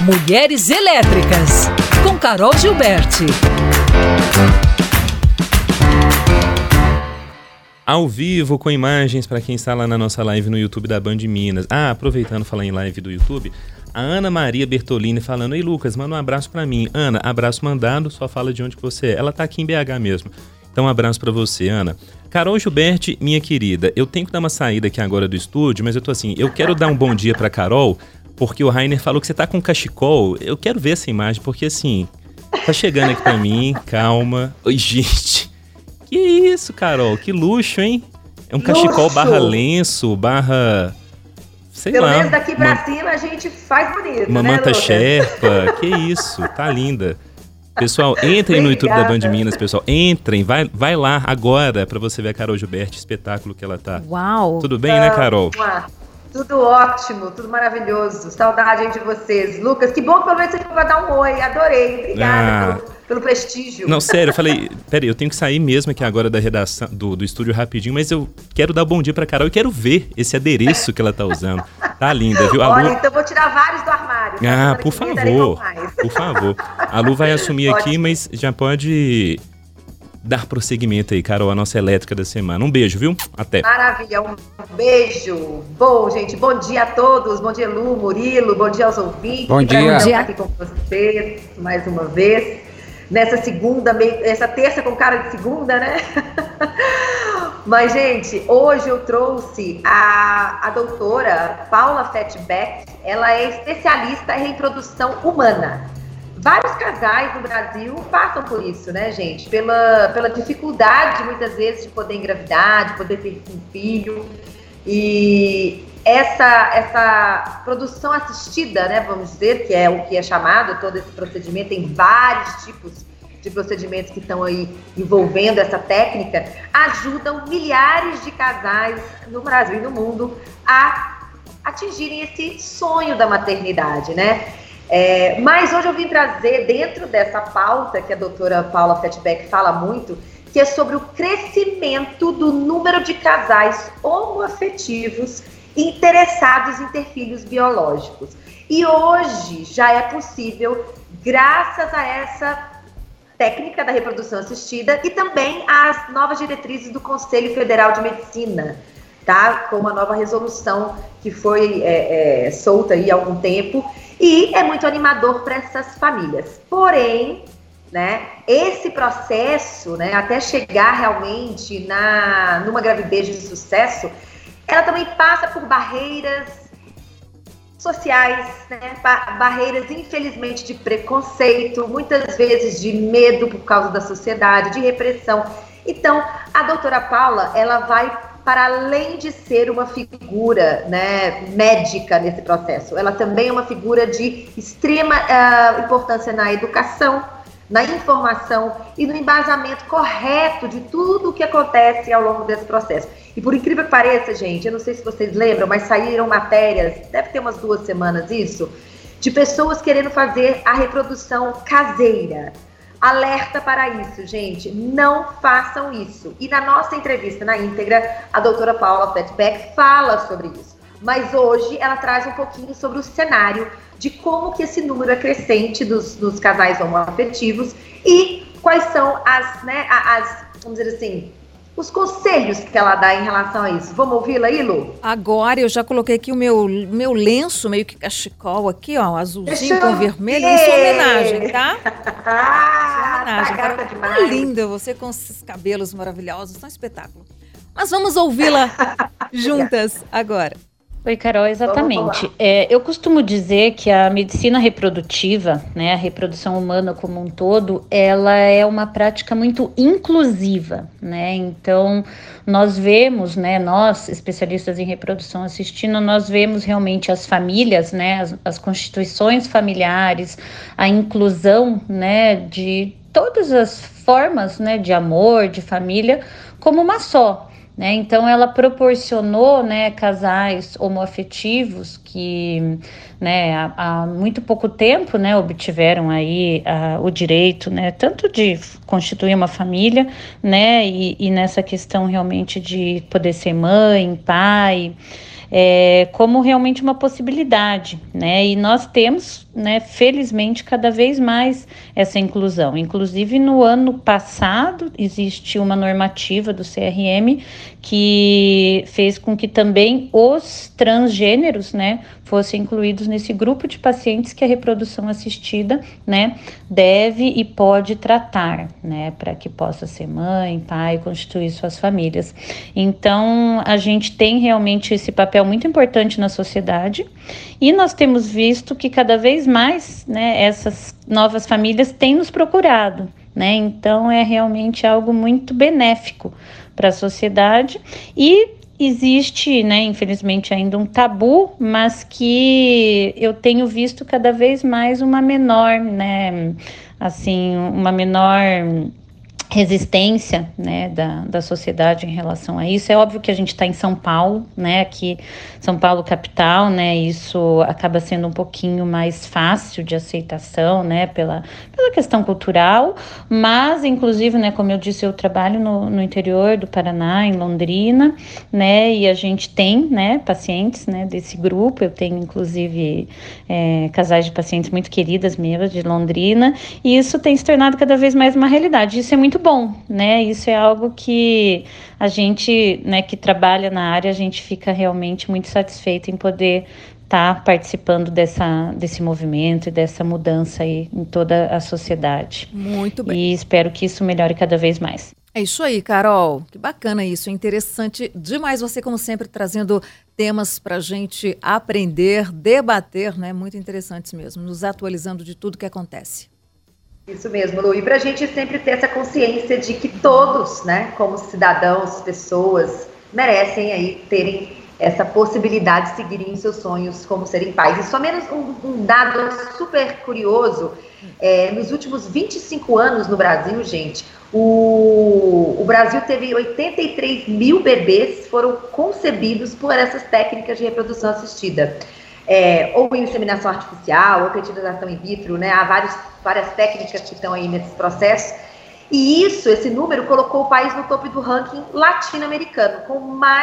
Mulheres Elétricas, com Carol Gilberti. Ao vivo, com imagens para quem está lá na nossa live no YouTube da Band Minas. Aproveitando falar em live do YouTube, a Ana Maria Bertolini falando: ei, Lucas, manda um abraço para mim. Ana, abraço mandado, só fala de onde que você é. Ela tá aqui em BH mesmo. Então, um abraço para você, Ana. Carol Gilberti, minha querida, eu tenho que dar uma saída aqui agora do estúdio, mas eu tô assim, eu quero dar um bom dia para Carol, porque o Rainer falou que você tá com cachecol. Eu quero ver essa imagem, porque assim, tá chegando aqui pra mim, calma. Oi, gente. Que isso, Carol? Que luxo, hein? É um cachecol barra lenço, barra... sei lá. Pelo menos daqui pra cima a gente faz bonito, uma manta Lucas? Sherpa. Que isso, tá linda. Pessoal, entrem no YouTube da Band Minas, pessoal. Entrem, vai lá agora pra você ver a Carol Gilberti, espetáculo que ela tá. Uau! Tudo bem, né, Carol? Tudo ótimo, tudo maravilhoso. Saudade de vocês. Lucas, que bom que pelo menos você vai dar um oi. Adorei. Obrigada pelo prestígio. Não, sério, eu falei, peraí, eu tenho que sair mesmo aqui agora da redação, do estúdio rapidinho, mas eu quero dar bom dia pra Carol e quero ver esse adereço que ela tá usando. Tá linda, viu? Olha, então eu vou tirar vários do armário. Por favor, por favor. A Lu vai assumir aqui, mas já pode dar prosseguimento aí, Carol, a nossa elétrica da semana. Um beijo, viu? Até. Maravilha, um beijo. Bom, gente, bom dia a todos. Bom dia, Lu, Murilo, bom dia aos ouvintes. Bom dia. Estar aqui com vocês mais uma vez. Nessa segunda, essa terça com cara de segunda, né? Mas, gente, hoje eu trouxe a doutora Paula Fettbeck. Ela é especialista em reprodução humana. Vários casais no Brasil passam por isso, né, gente? Pela dificuldade, muitas vezes, de poder engravidar, de poder ter um filho. E essa produção assistida, né, vamos dizer, que é o que é chamado todo esse procedimento, tem vários tipos de procedimentos que estão aí envolvendo essa técnica, ajudam milhares de casais no Brasil e no mundo a atingirem esse sonho da maternidade, né? Mas hoje eu vim trazer, dentro dessa pauta que a doutora Paula Fettbeck fala muito, que é sobre o crescimento do número de casais homoafetivos interessados em ter filhos biológicos. E hoje já é possível, graças a essa técnica da reprodução assistida e também às novas diretrizes do Conselho Federal de Medicina, tá? Com uma nova resolução que foi solta aí há algum tempo, e é muito animador para essas famílias. Porém, né, esse processo, né, até chegar realmente numa gravidez de sucesso, ela também passa por barreiras sociais, né, barreiras, infelizmente, de preconceito, muitas vezes de medo por causa da sociedade, de repressão. Então, a doutora Paula, ela vai para além de ser uma figura, né, médica nesse processo. Ela também é uma figura de extrema importância na educação, na informação e no embasamento correto de tudo o que acontece ao longo desse processo. E por incrível que pareça, gente, eu não sei se vocês lembram, mas saíram matérias, deve ter umas 2 semanas isso, de pessoas querendo fazer a reprodução caseira. Alerta para isso, gente, não façam isso. E na nossa entrevista na íntegra, a doutora Paula Fettbeck fala sobre isso. Mas hoje ela traz um pouquinho sobre o cenário de como que esse número é crescente dos casais homoafetivos e quais são vamos dizer assim, os conselhos que ela dá em relação a isso. Vamos ouvi-la aí, Lu? Agora eu já coloquei aqui o meu lenço, meio que cachecol aqui, ó, azulzinho com vermelho, em sua homenagem, tá? Tá gata demais. Tá linda você com esses cabelos maravilhosos, tá um espetáculo. Mas vamos ouvi-la juntas agora. Oi, Carol, exatamente. Eu costumo dizer que a medicina reprodutiva, né, a reprodução humana como um todo, ela é uma prática muito inclusiva, né? Então, nós vemos, né, nós, especialistas em reprodução assistida, nós vemos realmente as famílias, né, as constituições familiares, a inclusão, né, de todas as formas, né, de amor, de família, como uma só. Né? Então ela proporcionou, né, casais homoafetivos que, né, há muito pouco tempo, né, obtiveram aí o direito, né, tanto de constituir uma família, né, e nessa questão realmente de poder ser mãe, pai, como realmente uma possibilidade, né? E nós temos, né, felizmente, cada vez mais essa inclusão. Inclusive, no ano passado, existe uma normativa do CRM que fez com que também os transgêneros, né, fossem incluídos nesse grupo de pacientes que a reprodução assistida, né, deve e pode tratar, né, para que possa ser mãe, pai, constituir suas famílias. Então, a gente tem realmente esse papel muito importante na sociedade e nós temos visto que cada vez mais, né, essas novas famílias têm nos procurado, né, então é realmente algo muito benéfico para a sociedade e existe, né, infelizmente ainda um tabu, mas que eu tenho visto cada vez mais uma menor, né, assim, uma menor resistência, né, da sociedade em relação a isso. É óbvio que a gente está em São Paulo, né, aqui São Paulo capital, né, isso acaba sendo um pouquinho mais fácil de aceitação, né, pela questão cultural, mas inclusive, né, como eu disse, eu trabalho no interior do Paraná, em Londrina, né, e a gente tem, né, pacientes, né, desse grupo, eu tenho inclusive casais de pacientes muito queridas meus de Londrina, e isso tem se tornado cada vez mais uma realidade. Isso é muito bom, né? Isso é algo que a gente, né, que trabalha na área, a gente fica realmente muito satisfeito em poder estar participando desse movimento e dessa mudança aí em toda a sociedade. Muito bem. E espero que isso melhore cada vez mais. É isso aí, Carol. Que bacana isso. É interessante demais você, como sempre, trazendo temas para a gente aprender, debater, né? Muito interessantes mesmo, nos atualizando de tudo que acontece. Isso mesmo, Lu. E para a gente sempre ter essa consciência de que todos, né, como cidadãos, pessoas, merecem aí terem essa possibilidade de seguirem seus sonhos como serem pais. E só menos um dado super curioso, nos últimos 25 anos no Brasil, gente, o Brasil teve 83 mil bebês foram concebidos por essas técnicas de reprodução assistida. Ou inseminação artificial, ou fertilização in vitro, né? Há várias técnicas que estão aí nesses processos. E esse número colocou o país no topo do ranking latino-americano, com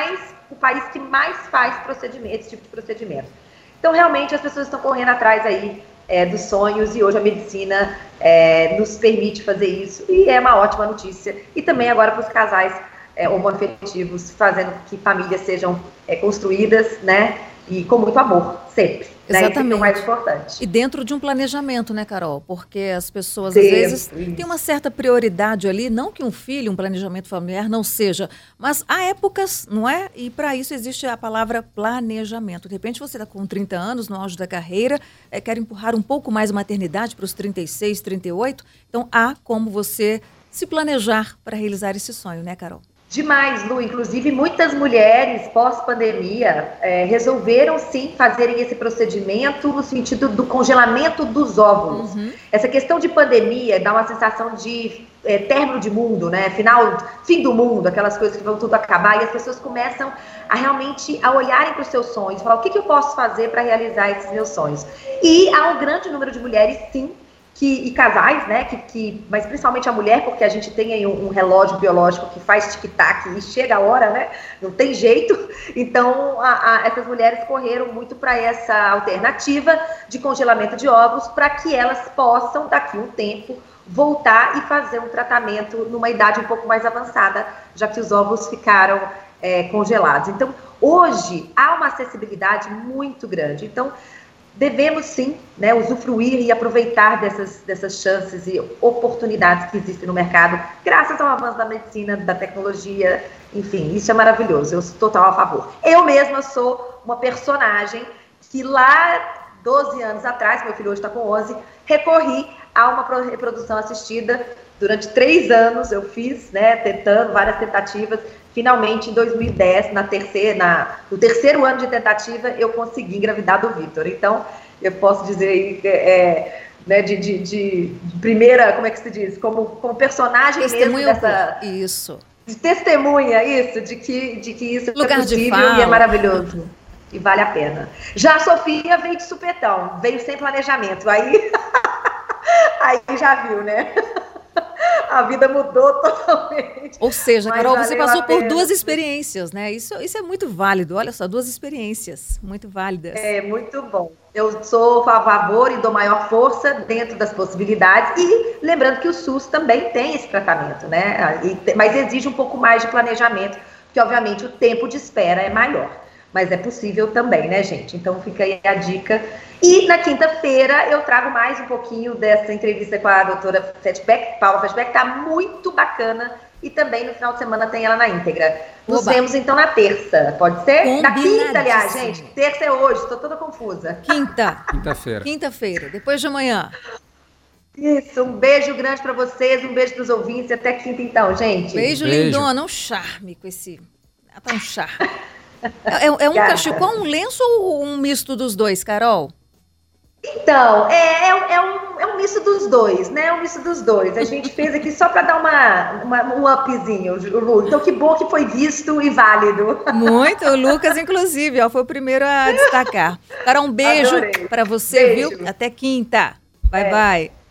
o país que mais faz esse tipo de procedimento. Então, realmente, as pessoas estão correndo atrás aí dos sonhos, e hoje a medicina nos permite fazer isso, e é uma ótima notícia. E também agora para os casais homoafetivos, fazendo que famílias sejam construídas, né? E com muito amor, sempre. Exatamente. Né? Isso é o mais importante. E dentro de um planejamento, né, Carol? Porque as pessoas, às vezes, têm uma certa prioridade ali, não que um filho, um planejamento familiar não seja, mas há épocas, não é? E para isso existe a palavra planejamento. De repente você está com 30 anos, no auge da carreira, quer empurrar um pouco mais a maternidade para os 36, 38, então há como você se planejar para realizar esse sonho, né, Carol? Demais, Lu. Inclusive, muitas mulheres, pós-pandemia, resolveram, sim, fazerem esse procedimento no sentido do congelamento dos óvulos. Uhum. Essa questão de pandemia dá uma sensação de término de mundo, né? Fim do mundo, aquelas coisas que vão tudo acabar, e as pessoas começam a realmente olharem para os seus sonhos, falar o que eu posso fazer para realizar esses meus sonhos. E há um grande número de mulheres, sim, e casais, né, mas principalmente a mulher, porque a gente tem aí um relógio biológico que faz tic-tac e chega a hora, né, não tem jeito. Então, essas mulheres correram muito para essa alternativa de congelamento de óvulos, para que elas possam, daqui a um tempo, voltar e fazer um tratamento numa idade um pouco mais avançada, já que os óvulos ficaram congelados. Então, hoje, há uma acessibilidade muito grande. Então, devemos sim, né, usufruir e aproveitar dessas chances e oportunidades que existem no mercado, graças ao avanço da medicina, da tecnologia, enfim, isso é maravilhoso, eu sou total a favor. Eu mesma sou uma personagem que lá 12 anos atrás, meu filho hoje está com 11, recorri a uma reprodução assistida. Durante 3 anos eu fiz, né, tentando várias tentativas. Finalmente, em 2010, no terceiro ano de tentativa, eu consegui engravidar do Vitor. Então, eu posso dizer aí, né, de primeira, como é que se diz? Como personagem mesmo dessa... Isso. De testemunha, isso, de que isso lugar é possível de fala. E é maravilhoso. E vale a pena. Já a Sofia veio de supetão, veio sem planejamento. Aí já viu, né? A vida mudou totalmente. Ou seja, Mas Carol, você valeu passou a por pena. 2 experiências, né? Isso é muito válido. Olha só, 2 experiências muito válidas. É muito bom. Eu sou a favor e dou maior força dentro das possibilidades. E lembrando que o SUS também tem esse tratamento, né? Mas exige um pouco mais de planejamento, porque obviamente o tempo de espera é maior. Mas é possível também, né, gente? Então fica aí a dica. E na quinta-feira eu trago mais um pouquinho dessa entrevista com a doutora Paula Fetchbeck, tá muito bacana. E também no final de semana tem ela na íntegra. Nos vemos então na terça, pode ser? Na quinta, aliás, gente. Terça é hoje, tô toda confusa. Quinta-feira. Quinta-feira, depois de amanhã. Isso, um beijo grande pra vocês, um beijo pros ouvintes e até quinta então, gente. Beijo. Lindona, um charme com esse... Tá um charme. É um cachecol, um lenço ou um misto dos dois, Carol? Então, é um misto dos dois, né? Um misto dos dois. A gente fez aqui só para dar um upzinho, Lu. Então, que bom que foi visto e válido. Muito, o Lucas, inclusive, foi o primeiro a destacar. Carol, um beijo para você, beijo. viu? Até quinta. Bye, bye.